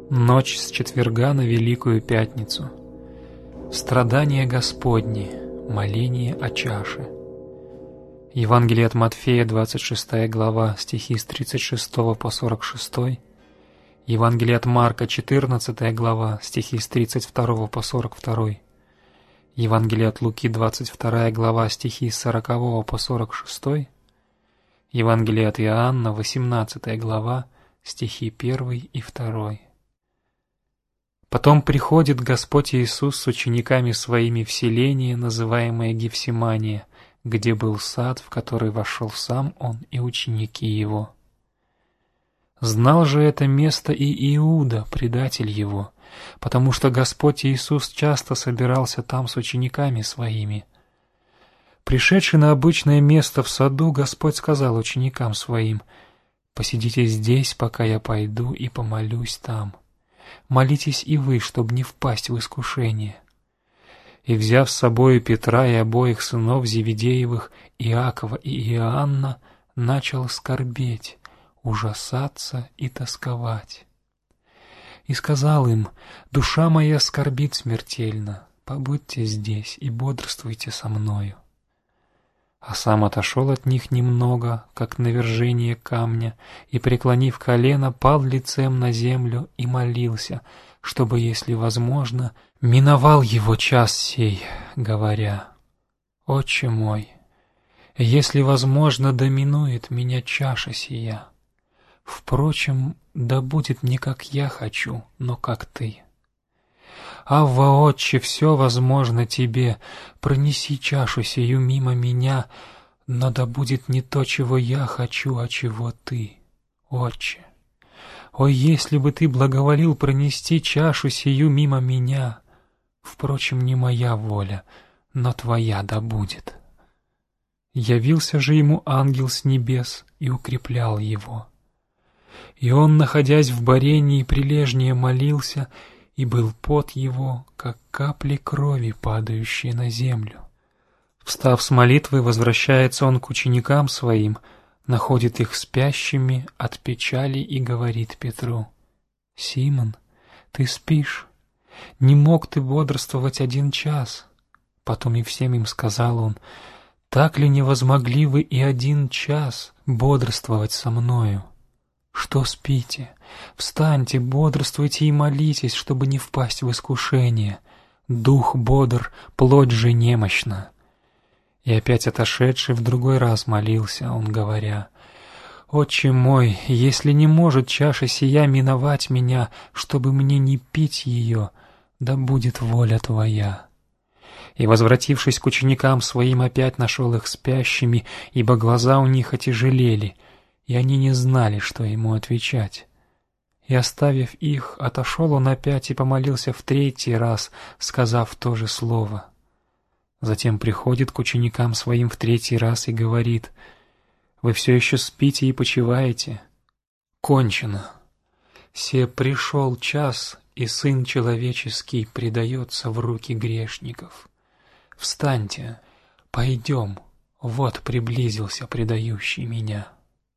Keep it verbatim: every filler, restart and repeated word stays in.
Ночь с четверга на Великую Пятницу. Страдания Господни, моление о чаше. Евангелие от Матфея, двадцать шестая глава, стихи с тридцать шестого по сорок шестой. Евангелие от Марка, четырнадцатая глава, стихи с тридцать второго по сорок второй. Евангелие от Луки, двадцать вторая глава, стихи с сорокового по сорок шестой. Евангелие от Иоанна, восемнадцатая глава, стихи первый и второй. Потом приходит Господь Иисус с учениками Своими в селение, называемое Гефсимания, где был сад, в который вошел сам Он и ученики Его. Знал же это место и Иуда, предатель Его, потому что Господь Иисус часто собирался там с учениками Своими. Пришедший на обычное место в саду, Господь сказал ученикам Своим: «Посидите здесь, пока я пойду и помолюсь там. Молитесь и вы, чтобы не впасть в искушение». И, взяв с собою Петра и обоих сынов Зеведеевых, Иакова и Иоанна, начал скорбеть, ужасаться и тосковать. И сказал им: «Душа моя скорбит смертельно, побудьте здесь и бодрствуйте со мною». А сам отошел от них немного, как навержение камня, и, преклонив колено, пал лицем на землю и молился, чтобы, если возможно, миновал его час сей, говоря: «Отче мой, если возможно, да минует меня чаша сия. Впрочем, да будет не как я хочу, но как ты. Авва, Отче, все возможно тебе, пронеси чашу сию мимо меня, но да будет не то, чего я хочу, а чего ты, Отче. О, если бы ты благоволил пронести чашу сию мимо меня, впрочем, не моя воля, но твоя да будет». Явился же ему ангел с небес и укреплял его. И он, находясь в борении, прилежнее молился, и был пот его, как капли крови, падающие на землю. Встав с молитвы, возвращается он к ученикам своим, находит их спящими от печали и говорит Петру: «Симон, ты спишь? Не мог ты бодрствовать один час?» Потом и всем им сказал он: «Так ли не возмогли вы и один час бодрствовать со мною? Что спите? Встаньте, бодрствуйте и молитесь, чтобы не впасть в искушение. Дух бодр, плоть же немощна». И опять отошедший в другой раз молился он, говоря: «Отче мой, если не может чаша сия миновать меня, чтобы мне не пить ее, да будет воля Твоя». И, возвратившись к ученикам Своим, опять нашел их спящими, ибо глаза у них отяжелели, и они не знали, что ему отвечать. И, оставив их, отошел он опять и помолился в третий раз, сказав то же слово. Затем приходит к ученикам Своим в третий раз и говорит: «Вы все еще спите и почиваете? Кончено. Се пришел час, и Сын Человеческий предается в руки грешников. Встаньте, пойдем, вот приблизился предающий меня».